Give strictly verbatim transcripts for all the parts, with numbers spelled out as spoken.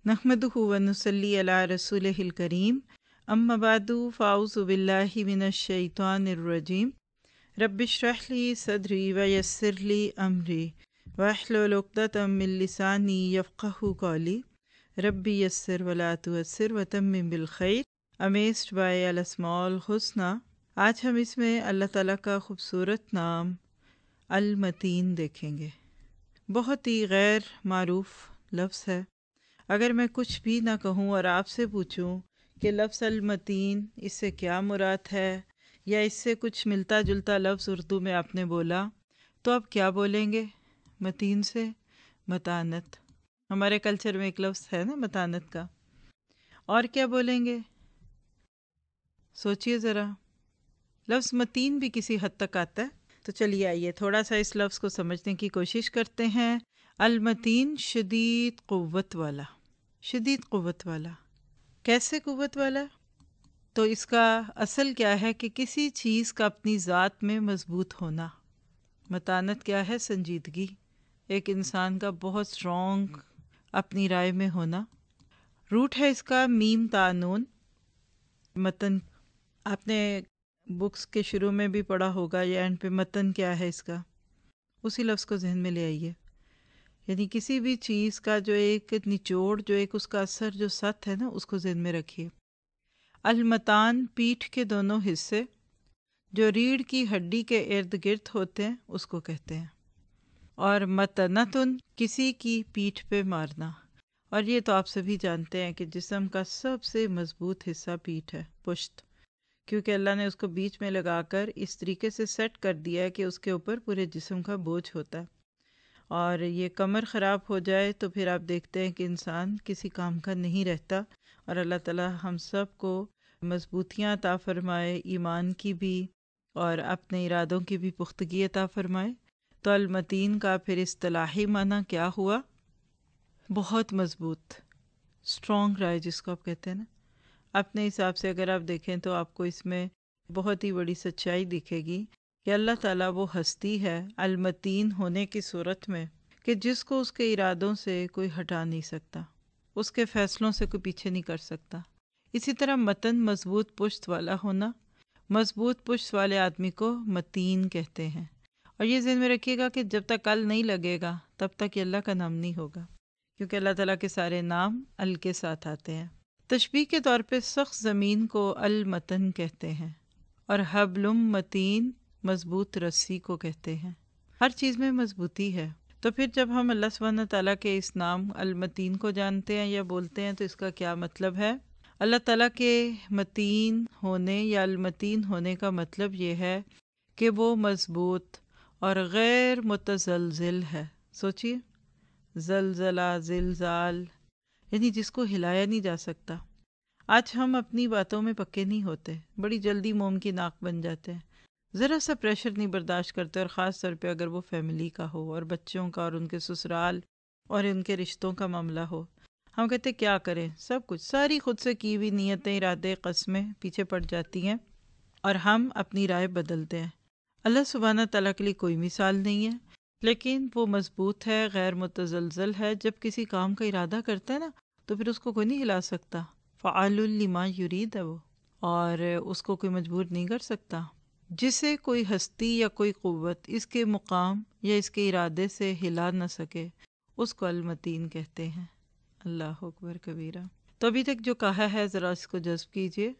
नहमदुहु व नुसल्ली अला रसूलिहिल करीम अम्मा बादु फ़ाऊज़ु बिल्लाहि मिनश शैतानिर रजीम रब्बिश्रह ली सदरी व यस्सिर ली अमरी वहलुल उक़दतम मिन लिसानी यफ़क़हू क़ौली रब्बी यस्सिर व ला तुअस्सिर व तम्मिम बिल खैर। अमेज्ड बाय अल अस्माउल हुस्ना। आज हम इसमें अल्लाह ताला का खूबसूरत नाम अल मतीन देखेंगे। बहुत ही गैर मारूफ लफ्ज़ है। अगर मैं कुछ भी ना कहूँ और आपसे पूछूँ कि लफ्ज़ अल मतीन इससे क्या मुराद है, या इससे कुछ मिलता जुलता लफ्ज़ उर्दू में आपने बोला, तो आप क्या बोलेंगे? मतीन से मतानत, हमारे कल्चर में एक लफ्ज़ है ना मतानत का। और क्या बोलेंगे? सोचिए ज़रा। लफ्ज़ मतीन भी किसी हद तक आता है। तो चलिए आइए थोड़ा सा इस लफ्ज़ को समझने की कोशिश करते हैं। अल मतीन शदीद क़ुव्वत वाला। शदीद क़ुव्वत वाला, कैसे क़ुव्वत वाला? तो इसका असल क्या है कि किसी चीज़ का अपनी ज़ात में मज़बूत होना। मतानत क्या है? संजीदगी, एक इंसान का बहुत स्ट्रॉन्ग अपनी राय में होना। रूट है इसका मीम तानून। मतन आपने बुक्स के शुरू में भी पढ़ा होगा, या एंड पे मतन क्या है इसका, उसी लफ्ज़ को जहन में ले आइए। यानी किसी भी चीज़ का जो एक निचोड़, जो एक उसका असर, जो सत है ना, उसको जहन में रखिए। अलमतान पीठ के दोनों हिस्से जो रीढ़ की हड्डी के इर्द गिर्द होते हैं उसको कहते हैं। और मतनतुन किसी की पीठ पे मारना। और ये तो आप सभी जानते हैं कि जिस्म का सबसे मजबूत हिस्सा पीठ है, पुश्त, क्योंकि अल्लाह ने उसको बीच में लगाकर इस तरीके से सेट कर दिया है कि उसके ऊपर पूरे जिस्म का बोझ होता है। और ये कमर ख़राब हो जाए तो फिर आप देखते हैं कि इंसान किसी काम का नहीं रहता। और अल्लाह ताला हम सब को मजबूतियाँ अता फ़रमाए, ईमान की भी और अपने इरादों की भी पुख्तगी अता फ़रमाए। तो अलमतीन का फिर इस्तिलाही माना क्या हुआ? बहुत मजबूत, स्ट्रॉन्ग राय जिसको आप कहते हैं ना। अपने हिसाब से अगर आप देखें तो आपको इसमें बहुत ही बड़ी सच्चाई दिखेगी कि अल्लाह ताला वो हस्ती है अलमतीन होने की सूरत में कि जिसको उसके इरादों से कोई हटा नहीं सकता, उसके फ़ैसलों से कोई पीछे नहीं कर सकता। इसी तरह मतन मजबूत पुश्त वाला होना। मजबूत पुश्त वाले आदमी को मतीन कहते हैं। और ये ज़हन में रखिएगा कि जब तक अल नहीं लगेगा तब तक ये अल्लाह का नाम नहीं होगा, क्योंकि अल्लाह ताला के सारे नाम अल के साथ आते हैं। तशबीह के तौर पे सख्त ज़मीन को अल मतन कहते हैं, और हबलुम मतीन मजबूत रस्सी को कहते हैं। हर चीज़ में मजबूती है। तो फिर जब हम अल्लाह सुब्हानहू तआला के इस नाम अल मतीन को जानते हैं या बोलते हैं तो इसका क्या मतलब है? अल्लाह ताला के मतीन होने या अल मतीन होने का मतलब ये है कि वो मजबूत और गैर मुतज़लज़िल है। सोचिए, ज़लज़ला, ज़िलज़ाल, यानी जिसको हिलाया नहीं जा सकता। आज हम अपनी बातों में पक्के नहीं होते, बड़ी जल्दी मोम की नाक बन जाते हैं, ज़रा सा प्रेशर नहीं बर्दाश्त करते। और ख़ास तौर पे अगर वो फैमिली का हो और बच्चों का और उनके ससुराल और उनके रिश्तों का मामला हो, हम कहते क्या करें, सब कुछ, सारी खुद से की हुई नीयतें, इरादे, कस्में पीछे पड़ जाती हैं और हम अपनी राय बदलते हैं। अल्लाह सुब्हाना तआला के लिए कोई मिसाल नहीं है, लेकिन वो मजबूत है, गैर मुतज़लज़ल है। जब किसी काम का इरादा करता है ना तो फिर उसको कोई नहीं हिला सकता। फ़आलुल लिमा युरीद है वो, और उसको कोई मजबूर नहीं कर सकता। जिसे कोई हस्ती या कोई क़ुव्वत इसके मुकाम या इसके इरादे से हिला न सके, उसको अलमतीन कहते हैं। अल्लाह अकबर कबीरा। तो अभी तक जो कहा है ज़रा इसको जज़्ब कीजिए।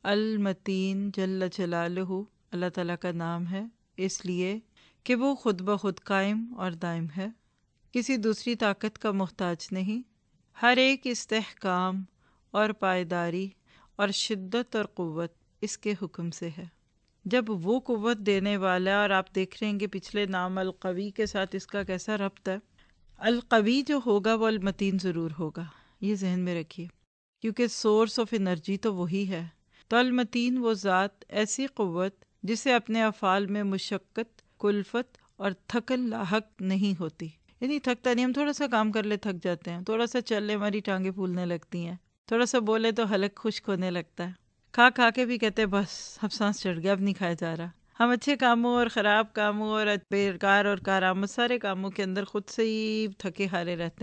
अलमतीन जल्ल जलालहू अल्लाह ताला का नाम है, इसलिए कि वो खुद ब खुद कायम और दायम है, किसी दूसरी ताकत का मोहताज नहीं। हर एक इस्तेहकाम और पायदारी और शिद्दत और क़ुव्वत इसके हुक्म से है। जब वो क़ुव्वत देने वाला, और आप देख रहे हैं कि पिछले नाम अल-क़वी के साथ इसका कैसा रब्त है। अल-क़वी जो होगा वो अल-मतीन ज़रूर होगा, ये जहन में रखिए, क्योंकि सोर्स ऑफ एनर्जी तो वही है। तो अल-मतीन वो ज़ात, ऐसी क़ुव्वत जिसे अपने अफ़ाल में मुशक्क़त, कुल्फ़त और थकन लाहक नहीं होती। यानी थकता नहीं, हम थोड़ा सा काम कर ले थक जाते हैं, थोड़ा सा चल ले हमारी टांगें फूलने लगती हैं, थोड़ा सा बोले तो हलक खुश्क होने लगता है, खा खा के भी कहते हैं बस अब सांस चढ़ गया, अब नहीं खाया जा रहा। हम अच्छे कामों और ख़राब कामों और बेकार और कारआमद सारे कामों के अंदर खुद से ही थके हारे रहते हैं।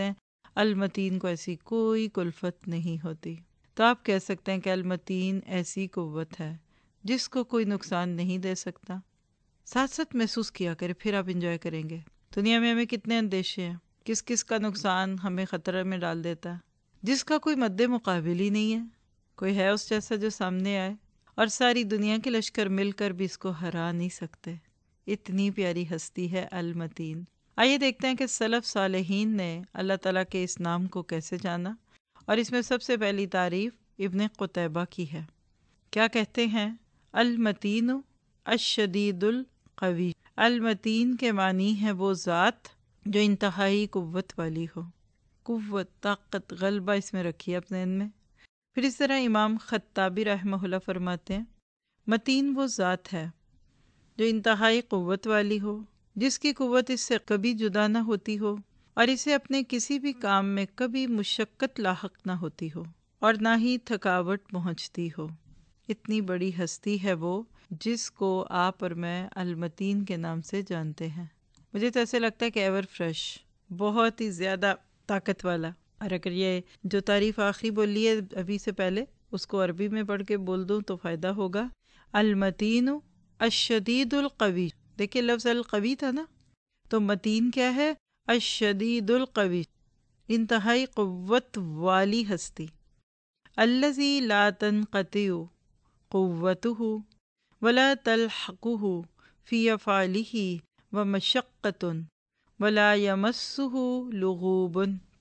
المتین کو ایسی کوئی کلفت نہیں ہوتی۔ تو آپ کہہ سکتے ہیں کہ المتین ایسی قوت ہے جس کو کوئی نقصان نہیں دے سکتا۔ ساتھ ساتھ محسوس کیا کرے، پھر آپ انجوائے کریں گے۔ دنیا میں ہمیں کتنے اندیشے ہیں، کس کس کا نقصان ہمیں خطرے میں ڈال دیتا ہے، جس کا کوئی مد مقابل ہی نہیں ہے، کوئی ہے اس جیسا جو سامنے آئے، اور ساری دنیا کے لشکر مل کر بھی اس کو ہرا نہیں سکتے۔ اتنی پیاری ہستی ہے المتین۔ آئیے دیکھتے ہیں کہ سلف صالحین نے اللہ تعالیٰ کے اس نام کو کیسے جانا، اور اس میں سب سے پہلی تعریف ابن قتیبہ کی ہے۔ کیا کہتے ہیں؟ المتین الشدید القوی۔ المتین کے معنی ہے وہ ذات جو انتہائی قوت والی ہو۔ قوت، طاقت، غلبہ اس میں رکھیے اپنے ذہن میں۔ پھر اس طرح امام خطابی رحمہ اللہ فرماتے ہیں متین وہ ذات ہے جو انتہائی قوت والی ہو، جس کی قوت اس سے کبھی جدا نہ ہوتی ہو، اور اسے اپنے کسی بھی کام میں کبھی مشقت لاحق نہ ہوتی ہو، اور نہ ہی تھکاوٹ پہنچتی ہو۔ اتنی بڑی ہستی ہے وہ جس کو آپ اور میں المتین کے نام سے جانتے ہیں۔ مجھے تو ایسے لگتا ہے کہ ایور فریش، بہت ہی زیادہ طاقت والا۔ اور اگر یہ جو تعریف آخری بولی ہے ابھی سے پہلے، اس کو عربی میں پڑھ کے بول دوں تو فائدہ ہوگا۔ المتین الشدید القوی، دیکھیں لفظ القوی تھا نا، تو متین کیا ہے؟ الشدید القوی، انتہائی قوت والی ہستی۔ الذی لا تنقطع قوته ولا تلحقه فی افعالہ ومشقۃ ولا یمسہ لغوب۔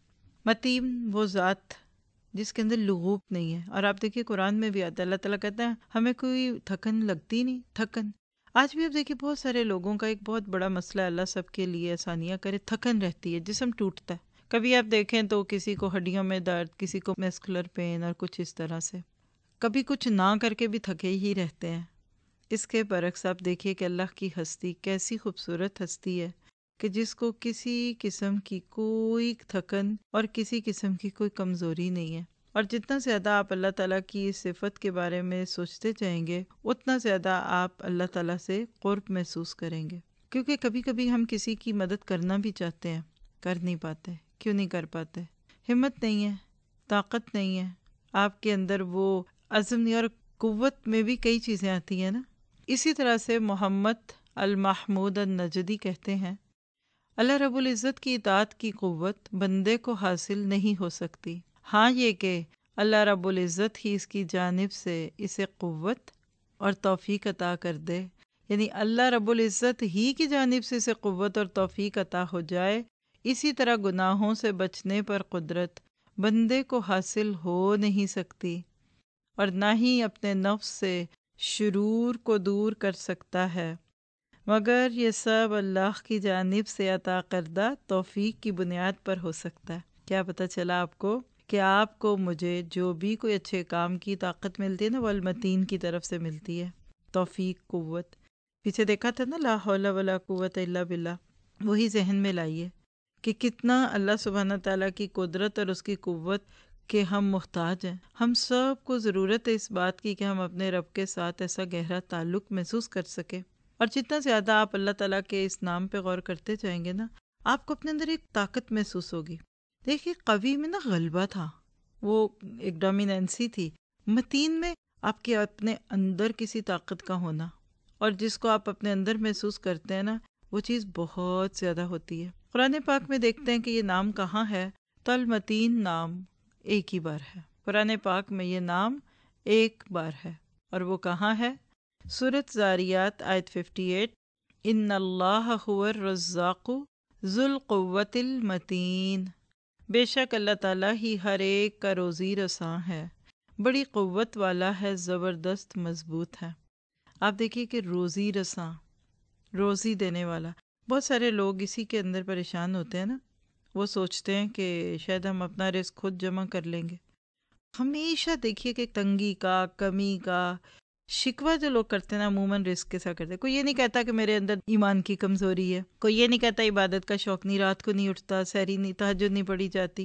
متین وہ ذات جس کے اندر لغوب نہیں ہے، اور آپ دیکھیے قرآن میں بھی آتا ہے، اللہ تعالیٰ کہتے ہیں ہمیں کوئی تھکن لگتی نہیں۔ تھکن آج بھی آپ دیکھیے بہت سارے لوگوں کا ایک بہت بڑا مسئلہ، اللہ سب کے لیے آسانیاں کرے، تھکن رہتی ہے، جسم ٹوٹتا ہے۔ کبھی آپ دیکھیں تو کسی کو ہڈیوں میں درد، کسی کو مسکولر پین، اور کچھ اس طرح سے، کبھی کچھ نہ کر کے بھی تھکے ہی رہتے ہیں۔ اس کے برعکس آپ دیکھیے کہ اللہ کی ہستی کیسی خوبصورت ہستی ہے کہ جس کو کسی قسم کی کوئی تھکن اور کسی قسم کی کوئی کمزوری نہیں ہے۔ اور جتنا زیادہ آپ اللہ تعالیٰ کی اس صفت کے بارے میں سوچتے جائیں گے، اتنا زیادہ آپ اللہ تعالیٰ سے قرب محسوس کریں گے۔ کیونکہ کبھی کبھی ہم کسی کی مدد کرنا بھی چاہتے ہیں، کر نہیں پاتے۔ کیوں نہیں کر پاتے؟ ہمت نہیں ہے، طاقت نہیں ہے آپ کے اندر، وہ عزم نہیں، اور قوت میں بھی کئی چیزیں آتی ہیں نا۔ اسی طرح سے محمد المحمود النجدی کہتے ہیں اللہ رب العزت کی اطاعت کی قوت بندے کو حاصل نہیں ہو سکتی، ہاں یہ کہ اللہ رب العزت ہی اس کی جانب سے اسے قوت اور توفیق عطا کر دے، یعنی اللہ رب العزت ہی کی جانب سے اسے قوت اور توفیق عطا ہو جائے۔ اسی طرح گناہوں سے بچنے پر قدرت بندے کو حاصل ہو نہیں سکتی، اور نہ ہی اپنے نفس سے شرور کو دور کر سکتا ہے، مگر یہ سب اللہ کی جانب سے عطا کردہ توفیق کی بنیاد پر ہو سکتا ہے۔ کیا پتہ چلا آپ کو کہ آپ کو مجھے جو بھی کوئی اچھے کام کی طاقت ملتی ہے نا، وہ المتین کی طرف سے ملتی ہے، توفیق، قوت۔ پیچھے دیکھا تھا نا لا حول ولا قوت الا باللہ، وہی ذہن میں لائیے کہ کتنا اللہ سبحانہ تعالیٰ کی قدرت اور اس کی قوت کہ ہم محتاج ہیں۔ ہم سب کو ضرورت ہے اس بات کی کہ ہم اپنے رب کے ساتھ ایسا گہرا تعلق محسوس کر سکیں، اور جتنا زیادہ آپ اللہ تعالیٰ کے اس نام پہ غور کرتے جائیں گے نا، آپ کو اپنے اندر ایک طاقت محسوس ہوگی۔ دیکھیے قوی میں نا غلبہ تھا، وہ ایک ڈومیننسی تھی۔ متین میں آپ کے اپنے اندر کسی طاقت کا ہونا، اور جس کو آپ اپنے اندر محسوس کرتے ہیں نا، وہ چیز بہت زیادہ ہوتی ہے۔ قرآن پاک میں دیکھتے ہیں کہ یہ نام کہاں ہے، تو المتین نام ایک ہی بار ہے قرآن پاک میں، یہ نام ایک بار ہے، اور وہ کہاں ہے؟ سورۃ زاریات آیت اٹھاون، ان اللہ هو الرزاق ذو القوۃ المتین، بے شک اللہ تعالیٰ ہی ہر ایک کا روزی رساں ہے، بڑی قوت والا ہے، زبردست مضبوط ہے۔ آپ دیکھیے کہ روزی رساں، روزی دینے والا۔ بہت سارے لوگ اسی کے اندر پریشان ہوتے ہیں نا، وہ سوچتے ہیں کہ شاید ہم اپنا رزق خود جمع کر لیں گے۔ ہمیشہ دیکھیے کہ تنگی کا، کمی کا شکوہ جو لوگ کرتے ہیں نا، عموماً رزق کے ساتھ کرتے ہیں۔ کوئی یہ نہیں کہتا کہ میرے اندر ایمان کی کمزوری ہے، کوئی یہ نہیں کہتا عبادت کا شوق نہیں، رات کو نہیں اٹھتا، سحری نہیں، تہجد نہیں پڑھی جاتی۔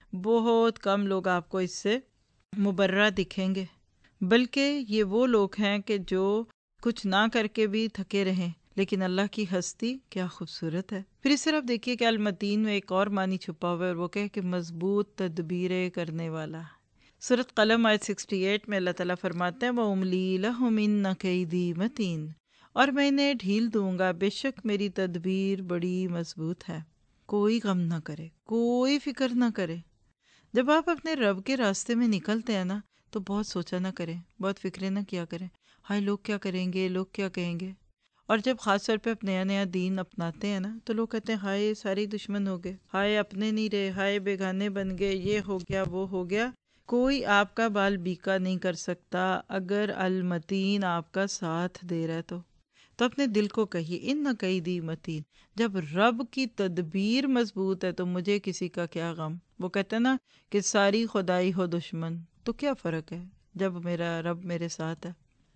بہت کم لوگ آپ کو اس سے مبرہ دکھیں گے، بلکہ یہ وہ لوگ ہیں کہ جو کچھ نہ کر کے بھی تھکے رہیں، لیکن اللہ کی ہستی کیا خوبصورت ہے۔ پھر اس طرح آپ دیکھیے کہ المتین میں ایک اور معنی چھپا ہوا ہے، اور وہ کہ کہ مضبوط تدبیریں کرنے والا۔ سورۃ قلم آیت اڑسٹھ میں اللہ تعالیٰ فرماتے ہیں وَأُمْلِي لَهُمْ إِنَّ كَيْدِي مَتِينٌ، اور میں انہیں ڈھیل دوں گا، بے شک میری تدبیر بڑی مضبوط ہے۔ کوئی غم نہ کرے، کوئی فکر نہ کرے۔ جب آپ اپنے رب کے راستے میں نکلتے ہیں نا تو بہت سوچا نہ کریں، بہت فکریں نہ کیا کریں، ہائے لوگ کیا کریں گے، لوگ کیا کہیں گے۔ اور جب خاص طور پہ آپ نیا نیا دین اپناتے ہیں نا تو لوگ کہتے ہیں ہائے سارے دشمن ہو گئے، ہائے اپنے نہیں رہے، ہائے بیگانے بن گئے، یہ ہو گیا وہ ہو گیا۔ کوئی آپ کا بال بیکا نہیں کر سکتا اگر المتین آپ کا ساتھ دے رہا ہے تو تو اپنے دل کو کہیے ان قیدی متین، جب رب کی تدبیر مضبوط ہے تو مجھے کسی کا کیا غم۔ وہ کہتے ہیں نا کہ ساری خدائی ہو دشمن تو کیا فرق ہے جب میرا رب میرے ساتھ ہے۔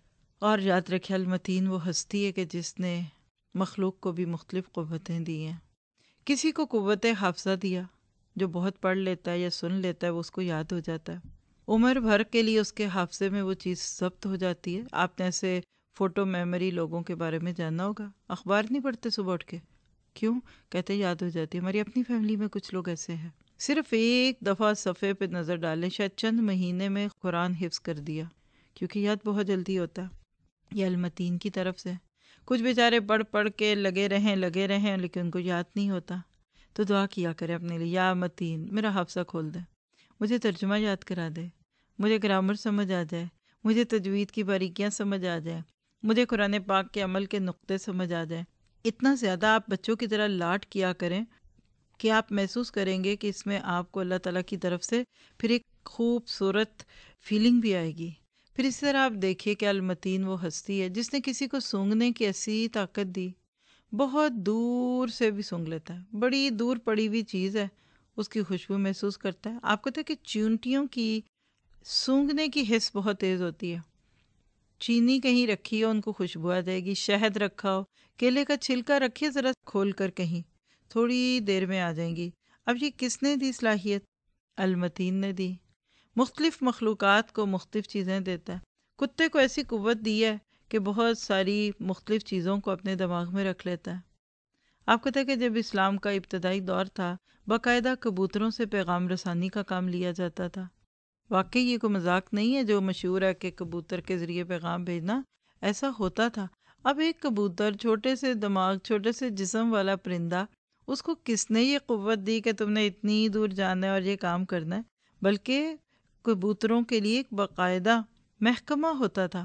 اور یاد رکھے المتین وہ ہستی ہے کہ جس نے مخلوق کو بھی مختلف قوتیں دی ہیں۔ کسی کو قوت حافظہ دیا، جو بہت پڑھ لیتا ہے یا سن لیتا ہے وہ اس کو یاد ہو جاتا ہے، عمر بھر کے لیے اس کے حافظے میں وہ چیز ضبط ہو جاتی ہے۔ آپ نے ایسے فوٹو میموری لوگوں کے بارے میں جاننا ہوگا، اخبار نہیں پڑھتے صبح اٹھ کے، کیوں؟ کہتے یاد ہو جاتی ہے۔ ہماری اپنی فیملی میں کچھ لوگ ایسے ہیں، صرف ایک دفعہ صفحے پہ نظر ڈالیں، شاید چند مہینے میں قرآن حفظ کر دیا، کیونکہ یاد بہت جلدی ہوتا ہے۔ یہ المتین کی طرف سے۔ کچھ بیچارے پڑھ پڑھ کے لگے رہیں لگے رہیں لیکن ان کو یاد نہیں ہوتا، تو دعا کیا کرے اپنے لیے، یا متین میرا حافظہ کھول دے، مجھے ترجمہ یاد کرا دے، مجھے گرامر سمجھ آ جائے، مجھے تجوید کی باریکیاں سمجھ آ جائیں، مجھے قرآن پاک کے عمل کے نقطے سمجھ آ جائیں۔ اتنا زیادہ آپ بچوں کی طرح لاڈ کیا کریں کہ آپ محسوس کریں گے کہ اس میں آپ کو اللہ تعالیٰ کی طرف سے پھر ایک خوبصورت فیلنگ بھی آئے گی۔ پھر اس طرح آپ دیکھیے کہ المتین وہ ہستی ہے جس نے کسی کو سونگھنے کی ایسی طاقت دی، بہت دور سے بھی سونگھ لیتا ہے، بڑی دور پڑی ہوئی چیز ہے اس کی خوشبو محسوس کرتا ہے۔ آپ کو پتہ ہے کہ چیونٹیوں کی سونگھنے کی حس بہت تیز ہوتی ہے، چینی کہیں رکھی ہو ان کو خوشبو آ جائے گی، شہد رکھا ہو، کیلے کا چھلکا رکھیے ذرا کھول کر کہیں، تھوڑی دیر میں آ جائیں گی۔ اب یہ کس نے دی صلاحیت؟ المتین نے دی۔ مختلف مخلوقات کو مختلف چیزیں دیتا ہے۔ کتے کو ایسی قوت دی ہے کہ بہت ساری مختلف چیزوں کو اپنے دماغ میں رکھ لیتا ہے۔ آپ کو پتہ ہے کہ جب اسلام کا ابتدائی دور تھا باقاعدہ کبوتروں سے پیغام رسانی کا کام لیا جاتا تھا۔ واقعی یہ کوئی مذاق نہیں ہے جو مشہور ہے کہ کبوتر کے ذریعے پیغام بھیجنا، ایسا ہوتا تھا۔ اب ایک کبوتر، چھوٹے سے دماغ، چھوٹے سے جسم والا پرندہ، اس کو کس نے یہ قوت دی کہ تم نے اتنی دور جانا ہے اور یہ کام کرنا ہے؟ بلکہ کبوتروں کے لیے ایک باقاعدہ محکمہ ہوتا تھا،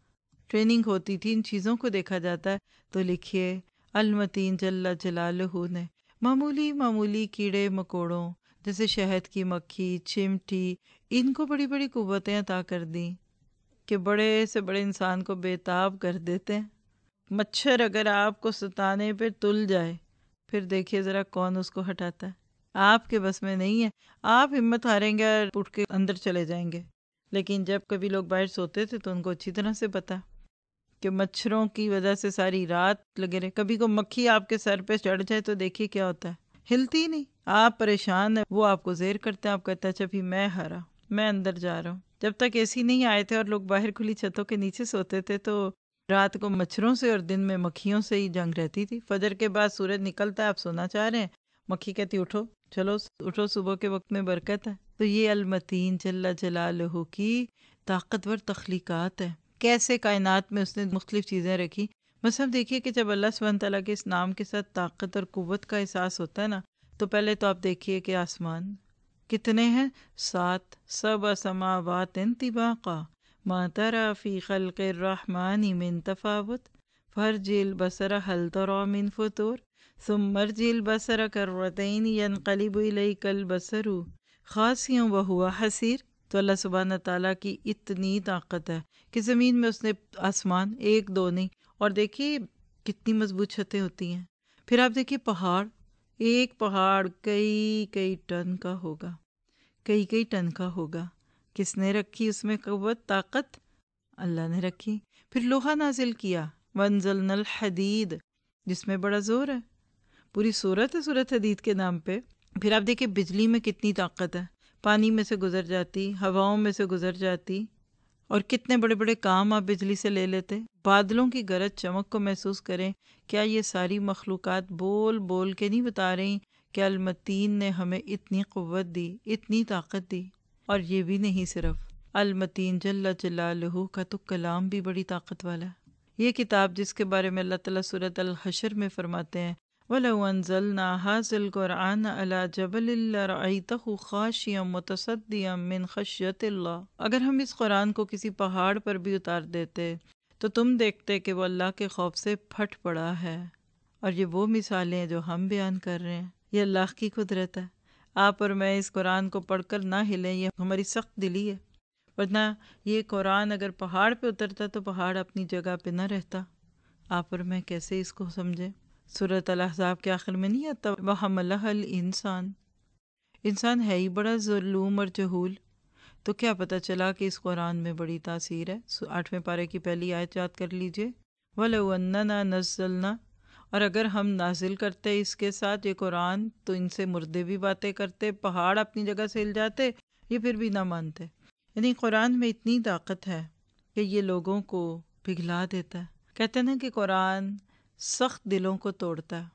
ٹریننگ ہوتی تھی، ان چیزوں کو دیکھا جاتا ہے۔ تو لکھیے المتین جل جلالہ نے معمولی معمولی کیڑے مکوڑوں جیسے شہد کی مکھی، چمٹی، ان کو بڑی بڑی قوتیں عطا کر دیں کہ بڑے سے بڑے انسان کو بے تاب کر دیتے ہیں۔ مچھر اگر آپ کو ستانے پہ تل جائے پھر دیکھیے ذرا کون اس کو ہٹاتا ہے، آپ کے بس میں نہیں ہے، آپ ہمت ہاریں گے اور اٹھ کے اندر چلے جائیں گے۔ لیکن جب کبھی لوگ باہر سوتے تھے تو ان کو اچھی طرح سے پتا کہ مچھروں کی وجہ سے ساری رات لگے رہے، کبھی کو مکھی آپ کے سر پہ چڑھ جائے تو دیکھیے کیا ہوتا ہے، ہلتی نہیں، آپ پریشان ہیں، وہ آپ کو زیر کرتے ہیں، آپ کہتے ہیں اچھا بھی میں ہارا، میں اندر جا رہا ہوں۔ جب تک اے سی نہیں آئے تھے اور لوگ باہر کھلی چھتوں کے نیچے سوتے تھے تو رات کو مچھروں سے اور دن میں مکھیوں سے ہی جنگ رہتی تھی۔ فجر کے بعد سورج نکلتا ہے، آپ سونا چاہ رہے ہیں، مکھی کہتی اٹھو، چلو اٹھو، صبح کے وقت میں برکت ہے۔ تو یہ المتین جل جلالہ کی طاقتور تخلیقات ہے، کیسے کائنات میں اس نے مختلف چیزیں رکھی۔ بس اب دیکھیے کہ جب اللہ سبحانہ تعالیٰ کے اس نام کے ساتھ طاقت اور قوت کا احساس ہوتا ہے نا تو پہلے تو آپ دیکھیے کہ آسمان کتنے ہیں، سات، سبع سماوات طباقا ما تری فی خلق الرحمن من تفاوت فارجع البصر هل تری من فطور ثم ارجع البصر کرتین ینقلب الیک البصر خاسئا وہو حسیر۔ تو اللہ سبحانہ تعالیٰ کی اتنی طاقت ہے کہ زمین میں اس نے آسمان ایک دو نہیں، اور دیکھیے کتنی مضبوط چھتیں ہوتی ہیں۔ پھر آپ دیکھیے پہاڑ، ایک پہاڑ کئی کئی ٹن کا ہوگا، کئی کئی ٹن کا ہوگا۔ کس نے رکھی اس میں قوت، طاقت؟ اللہ نے رکھی۔ پھر لوہا نازل کیا، وانزلنا الحدید، جس میں بڑا زور ہے، پوری صورت ہے سورۃ حدید کے نام پہ۔ پھر آپ دیکھیں بجلی میں کتنی طاقت ہے، پانی میں سے گزر جاتی، ہواؤں میں سے گزر جاتی، اور کتنے بڑے بڑے کام آپ بجلی سے لے لیتے. بادلوں کی گرج چمک کو محسوس کریں. کیا یہ ساری مخلوقات بول بول کے نہیں بتا رہی کہ المتین نے ہمیں اتنی قوت دی، اتنی طاقت دی؟ اور یہ بھی نہیں صرف، المتین جل جلالہ کا تو کلام بھی بڑی طاقت والا ہے. یہ کتاب جس کے بارے میں اللہ تعالیٰ سورۃ الحشر میں فرماتے ہیں وَلَوْ أَنزَلْنَا هَذَا الْقُرْآنَ عَلَى جَبَلٍ لَرَأَيْتَهُ خَاشِعًا مُتَصَدِّعًا مِّنْ خَشْيَةِ اللَّهِ. اگر ہم اس قرآن کو کسی پہاڑ پر بھی اتار دیتے تو تم دیکھتے کہ وہ اللہ کے خوف سے پھٹ پڑا ہے. اور یہ وہ مثالیں جو ہم بیان کر رہے ہیں، یہ اللہ کی قدرت ہے. آپ اور میں اس قرآن کو پڑھ کر نہ ہلیں، یہ ہماری سخت دلی ہے. ورنہ یہ قرآن اگر پہاڑ پہ اترتا تو پہاڑ اپنی جگہ پہ نہ رہتا. آپ اور میں کیسے اس کو سمجھیں؟ سورۃ الاحزاب کے آخر میں نہیں آتا وَحَمَلَهَا الْإِنسان؟ انسان ہے ہی بڑا ظلوم اور جہول. تو کیا پتہ چلا کہ اس قرآن میں بڑی تاثیر ہے. آٹھویں پارے کی پہلی آیت یاد کر لیجئے وَلَوْ أَنَّنَا نَزَّلْنَا، اور اگر ہم نازل کرتے اس کے ساتھ یہ قرآن تو ان سے مردے بھی باتیں کرتے، پہاڑ اپنی جگہ سے ہل جاتے، یہ پھر بھی نہ مانتے. یعنی قرآن میں اتنی طاقت ہے کہ یہ لوگوں کو پگھلا دیتا ہے. کہتے ہیں نا کہ قرآن سخت دلوں کو توڑتا ہے،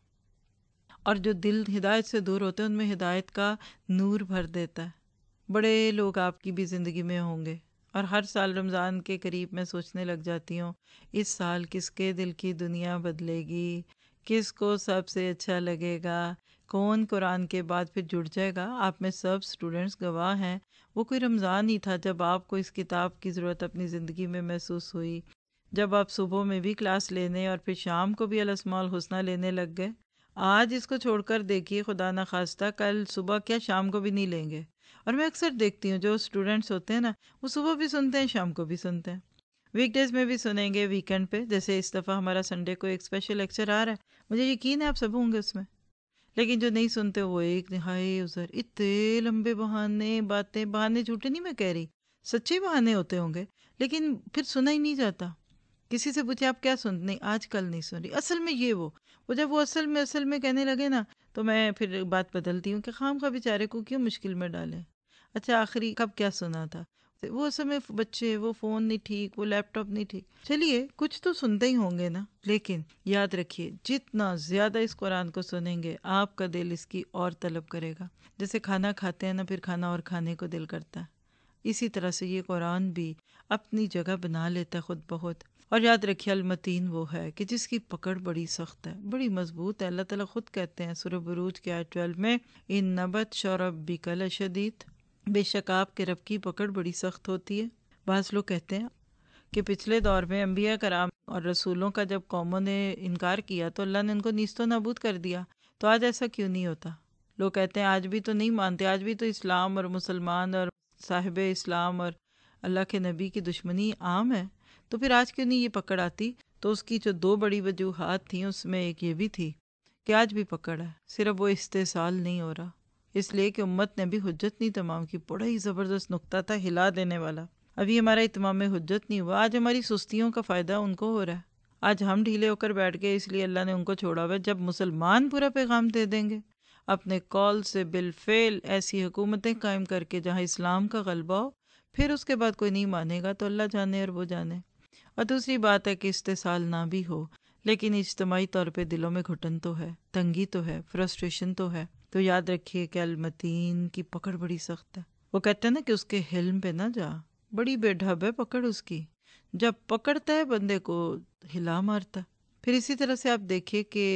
اور جو دل ہدایت سے دور ہوتے ہیں ان میں ہدایت کا نور بھر دیتا ہے. بڑے لوگ آپ کی بھی زندگی میں ہوں گے، اور ہر سال رمضان کے قریب میں سوچنے لگ جاتی ہوں اس سال کس کے دل کی دنیا بدلے گی، کس کو سب سے اچھا لگے گا، کون قرآن کے بعد پھر جڑ جائے گا. آپ میں سب سٹوڈنٹس گواہ ہیں، وہ کوئی رمضان ہی تھا جب آپ کو اس کتاب کی ضرورت اپنی زندگی میں محسوس ہوئی، جب آپ صبح میں بھی کلاس لینے اور پھر شام کو بھی الاسماء الحسنیٰ لینے لگ گئے. آج اس کو چھوڑ کر دیکھیے، خدا نخواستہ کل صبح کیا شام کو بھی نہیں لیں گے. اور میں اکثر دیکھتی ہوں جو اسٹوڈنٹس ہوتے ہیں نا، وہ صبح بھی سنتے ہیں، شام کو بھی سنتے ہیں، ویک ڈیز میں بھی سنیں گے، ویکینڈ پہ. جیسے اس دفعہ ہمارا سنڈے کو ایک اسپیشل لیکچر آ رہا ہے، مجھے یقین ہے آپ سب ہوں گے اس میں. لیکن جو نہیں سنتے وہ ایک نہائے ازر، اتنے لمبے بہانے، باتیں، بہانے جھوٹے نہیں میں کہہ رہی، سچے بہانے ہوتے ہوں گے، لیکن پھر سنا ہی نہیں جاتا. کسی سے پوچھے آپ کیا سن، نہیں آج کل نہیں سن رہی، اصل میں یہ وہ وہ جب وہ اصل میں اصل میں کہنے لگے نا تو میں پھر بات بدلتی ہوں کہ خام خواہ بیچارے کو کیوں مشکل میں ڈالیں. اچھا آخری کب کیا سنا تھا، وہ اصل میں بچے، وہ فون نہیں ٹھیک، وہ لیپ ٹاپ نہیں ٹھیک. چلیے کچھ تو سنتے ہی ہوں گے نا، لیکن یاد رکھیے جتنا زیادہ اس قرآن کو سنیں گے آپ کا دل اس کی اور طلب کرے گا. جیسے کھانا کھاتے ہیں نا، پھر کھانا اور کھانے کو دل کرتا ہے، اسی طرح سے یہ قرآن بھی اپنی جگہ بنا لیتا ہے خود بخود. اور یاد رکھیے المتین وہ ہے کہ جس کی پکڑ بڑی سخت ہے، بڑی مضبوط ہے. اللہ تعالیٰ خود کہتے ہیں سورہ بروج کے آیت بارہ میں ان نبت شربک لشدید، بے شک آپ کے رب کی پکڑ بڑی سخت ہوتی ہے. بعض لوگ کہتے ہیں کہ پچھلے دور میں انبیاء کرام اور رسولوں کا جب قوموں نے انکار کیا تو اللہ نے ان کو نیست و نابود کر دیا، تو آج ایسا کیوں نہیں ہوتا؟ لوگ کہتے ہیں آج بھی تو نہیں مانتے، آج بھی تو اسلام اور مسلمان اور صاحب اسلام اور اللہ کے نبی کی دشمنی عام ہے، تو پھر آج کیوں نہیں یہ پکڑ آتی؟ تو اس کی جو دو بڑی وجوہات تھیں اس میں ایک یہ بھی تھی کہ آج بھی پکڑ ہے، صرف وہ استحصال نہیں ہو رہا، اس لیے کہ امت نے بھی حجت نہیں تمام کی. بڑا ہی زبردست نقطہ تھا، ہلا دینے والا. ابھی ہمارا اتمام حجت نہیں ہوا، آج ہماری سستیوں کا فائدہ ان کو ہو رہا ہے. آج ہم ڈھیلے ہو کر بیٹھ گئے، اس لیے اللہ نے ان کو چھوڑا ہوا ہے. جب مسلمان پورا پیغام دے دیں گے اپنے قول سے بالفعل، ایسی حکومتیں قائم کر کے جہاں اسلام کا غلبہ ہو، پھر اس کے بعد کوئی نہیں مانے گا تو اللہ جانے اور وہ جانے. اور دوسری بات ہے کہ استحصال نہ بھی ہو لیکن اجتماعی طور پہ دلوں میں گھٹن تو ہے، تنگی تو ہے، فرسٹریشن تو ہے. تو یاد رکھیے کہ المتین کی پکڑ بڑی سخت ہے. وہ کہتے ہیں نا کہ اس کے حلم پہ نہ جا، بڑی بے ڈھب ہے پکڑ اس کی، جب پکڑتا ہے بندے کو ہلا مارتا. پھر اسی طرح سے آپ دیکھیے کہ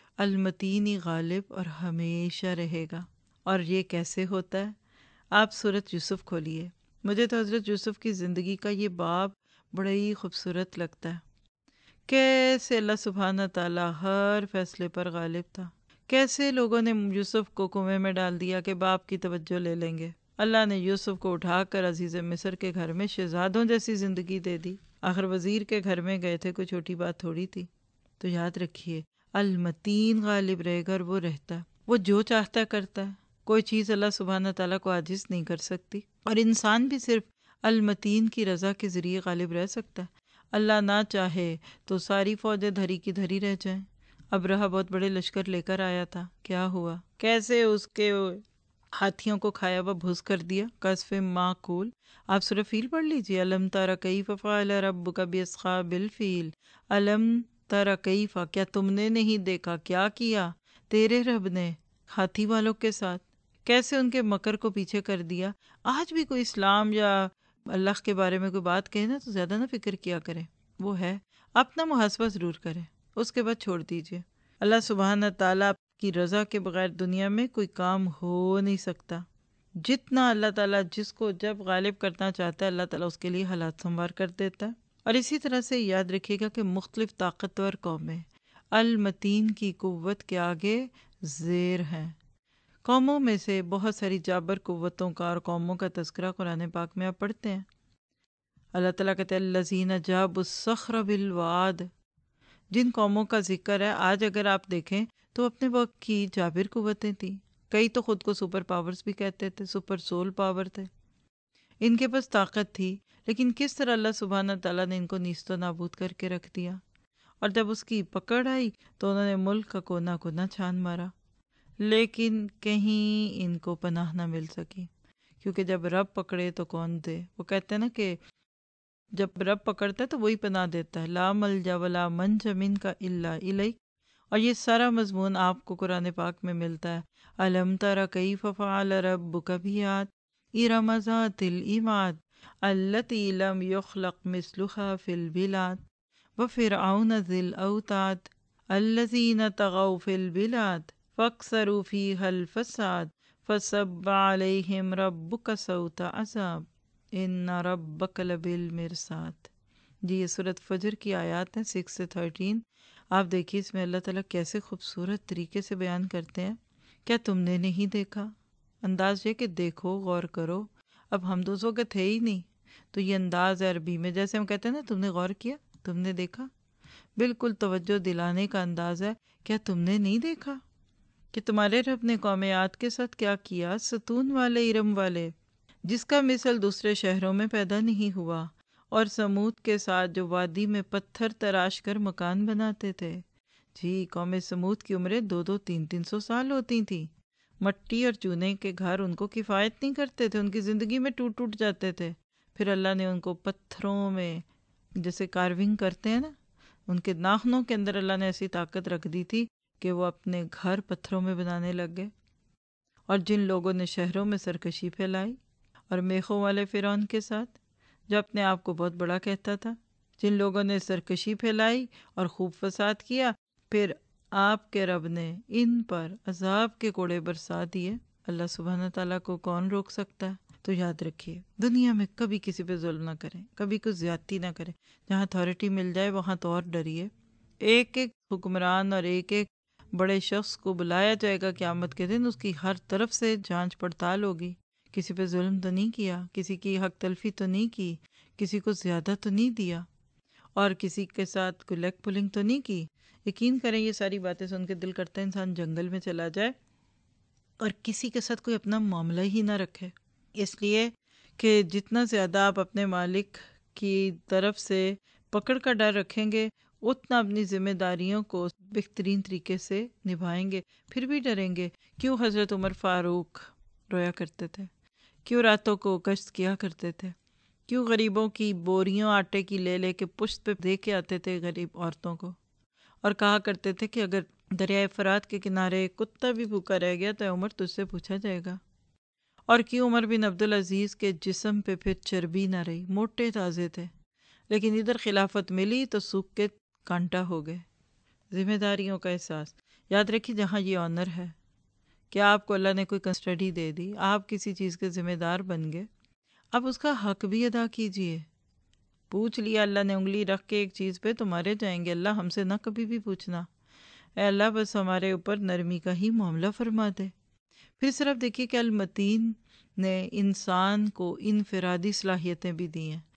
المتین ہی غالب اور ہمیشہ رہے گا. اور یہ کیسے ہوتا ہے؟ آپ سورۃ یوسف کھولیے. مجھے تو حضرت یوسف کی زندگی کا یہ باب بڑا ہی خوبصورت لگتا ہے، کیسے اللہ سبحانہ تعالیٰ ہر فیصلے پر غالب تھا. کیسے لوگوں نے یوسف کو کنویں میں ڈال دیا کہ باپ کی توجہ لے لیں گے، اللہ نے یوسف کو اٹھا کر عزیز مصر کے گھر میں شہزادوں جیسی زندگی دے دی. آخر وزیر کے گھر میں گئے تھے، کوئی چھوٹی بات تھوڑی تھی. تو یاد رکھیے المتین غالب رہے گا، اور وہ رہتا ہے، وہ جو چاہتا ہے کرتا ہے. کوئی چیز اللہ سبحانہ تعالیٰ کو عاجز نہیں کر سکتی. اور انسان بھی صرف المتین کی رضا کے ذریعے غالب رہ سکتا ہے. اللہ نہ چاہے تو ساری فوجیں دھری کی دھری رہ جائیں. ابرہہ بہت بڑے لشکر لے کر آیا تھا، کیا ہوا؟ کیسے اس کے ہاتھیوں کو کھایا ہوا بھوس کر دیا، قذف معقول۔ آپ سورہ فیل پڑھ لیجئے، الم تر کیف فعل ربک باصحاب الفیل، الم تر کیف، کیا تم نے نہیں دیکھا کیا کیا تیرے رب نے ہاتھی والوں کے ساتھ، کیسے ان کے مکر کو پیچھے کر دیا۔ آج بھی کوئی اسلام یا اللہ کے بارے میں کوئی بات کہے نا تو زیادہ نہ فکر کیا کرے، وہ ہے اپنا محاسبہ ضرور کریں، اس کے بعد چھوڑ دیجئے۔ اللہ سبحانہ تعالیٰ کی رضا کے بغیر دنیا میں کوئی کام ہو نہیں سکتا۔ جتنا اللہ تعالیٰ جس کو جب غالب کرنا چاہتا ہے اللہ تعالیٰ اس کے لیے حالات ہموار کر دیتا ہے۔ اور اسی طرح سے یاد رکھیے گا کہ مختلف طاقتور قومیں المتین کی قوت کے آگے زیر ہیں۔ قوموں میں سے بہت ساری جابر قوتوں کا اور قوموں کا تذکرہ قرآن پاک میں آپ پڑھتے ہیں۔ اللہ تعالیٰ کہتے ہیں الذین جابوا الصخر بالواد، جن قوموں کا ذکر ہے آج اگر آپ دیکھیں تو اپنے وقت کی جابر قوتیں تھیں، کئی تو خود کو سپر پاورز بھی کہتے تھے، سپر سول پاور تھے، ان کے پاس طاقت تھی، لیکن کس طرح اللہ سبحانہ تعالیٰ نے ان کو نیست و نابود کر کے رکھ دیا، اور جب اس کی پکڑ آئی تو انہوں نے ملک کا کونا کونا چھان مارا، لیکن کہیں ان کو پناہ نہ مل سکی، کیونکہ جب رب پکڑے تو کون دے۔ وہ کہتے ہیں نا کہ جب رب پکڑتا ہے تو وہی پناہ دیتا ہے، لا ملجا ولا منجا منک الا الیک۔ اور یہ سارا مضمون آپ کو قرآن پاک میں ملتا ہے۔ الم تر کیف فعل ربک بعاد ارم ذات العماد التی لم یخلق مثلها فی البلاد وفرعون ذی الاوتاد الذین طغوا فی البلاد فاکثروا فیہا الفساد فصب علیہم ربک صوت عذاب ان ربک لبالمرصاد۔ جی یہ سورۃ فجر کی آیات ہیں سکس سے تھرٹین۔ آپ دیکھیے اس میں اللہ تعالیٰ کیسے خوبصورت طریقے سے بیان کرتے ہیں۔ کیا تم نے نہیں دیکھا؟ انداز یہ کہ دیکھو، غور کرو۔ اب ہم دوسروں کے تھے ہی نہیں تو یہ انداز ہے عربی میں، جیسے ہم کہتے ہیں نا تم نے غور کیا، تم نے دیکھا، بالکل توجہ دلانے کا انداز ہے۔ کیا تم نے نہیں دیکھا کہ تمہارے رب نے قوم عاد کے ساتھ کیا کیا، ستون والے ارم والے، جس کا مثل دوسرے شہروں میں پیدا نہیں ہوا، اور سمود کے ساتھ جو وادی میں پتھر تراش کر مکان بناتے تھے۔ جی قوم سمود کی عمریں دو دو تین تین سو سال ہوتی تھیں، مٹی اور چونے کے گھر ان کو کفایت نہیں کرتے تھے، ان کی زندگی میں ٹوٹ ٹوٹ جاتے تھے، پھر اللہ نے ان کو پتھروں میں جیسے کارونگ کرتے ہیں نا، ان کے ناخنوں کے اندر اللہ نے ایسی طاقت رکھ دی تھی کہ وہ اپنے گھر پتھروں میں بنانے لگ گئے۔ اور جن لوگوں نے شہروں میں سرکشی پھیلائی، اور میخوں والے فرعون کے ساتھ جو اپنے آپ کو بہت بڑا کہتا تھا، جن لوگوں نے سرکشی پھیلائی اور خوب فساد کیا، پھر آپ کے رب نے ان پر عذاب کے کوڑے برسا دیے۔ اللہ سبحانہ تعالیٰ کو کون روک سکتا ہے؟ تو یاد رکھیے دنیا میں کبھی کسی پہ ظلم نہ کریں، کبھی کوئی زیادتی نہ کریں۔ جہاں اتھارٹی مل جائے وہاں تو اور ڈریے۔ ایک ایک حکمران اور ایک ایک بڑے شخص کو بلایا جائے گا قیامت کے دن، اس کی ہر طرف سے جانچ پڑتال ہوگی، کسی پہ ظلم تو نہیں کیا، کسی کی حق تلفی تو نہیں کی، کسی کو زیادہ تو نہیں دیا، اور کسی کے ساتھ کوئی لیگ پولنگ تو نہیں کی۔ یقین کریں یہ ساری باتیں سن کے دل کرتا ہے انسان جنگل میں چلا جائے اور کسی کے ساتھ کوئی اپنا معاملہ ہی نہ رکھے، اس لیے کہ جتنا زیادہ آپ اپنے مالک کی طرف سے پکڑ کا ڈر رکھیں گے اتنا اپنی ذمہ داریوں کو بہترین طریقے سے نبھائیں گے۔ پھر بھی ڈریں گے۔ کیوں حضرت عمر فاروق رویا کرتے تھے؟ کیوں راتوں کو گشت کیا کرتے تھے؟ کیوں غریبوں کی بوریوں آٹے کی لے لے کے پشت پہ دے کے آتے تھے غریب عورتوں کو، اور کہا کرتے تھے کہ اگر دریائے فرات کے کنارے کتا بھی بھوکا رہ گیا تو عمر تجھ سے پوچھا جائے گا۔ اور کیوں عمر بن عبدالعزیز کے جسم پہ پھر چربی نہ رہی، موٹے تازے تھے، لیکن ادھر خلافت ملی تو سوکھ کے کانٹا ہو گئے۔ ذمہ داریوں کا احساس یاد رکھیے، جہاں یہ آنر ہے کہ آپ کو اللہ نے کوئی کسٹڈی دے دی، آپ کسی چیز کے ذمہ دار بن گئے، اب اس کا حق بھی ادا کیجئے۔ پوچھ لیا اللہ نے انگلی رکھ کے ایک چیز پہ تو مارے جائیں گے، اللہ ہم سے نہ کبھی بھی پوچھنا، اے اللہ بس ہمارے اوپر نرمی کا ہی معاملہ فرما دے۔ پھر صرف دیکھیے کہ المتین نے انسان کو انفرادی صلاحیتیں بھی دی ہیں۔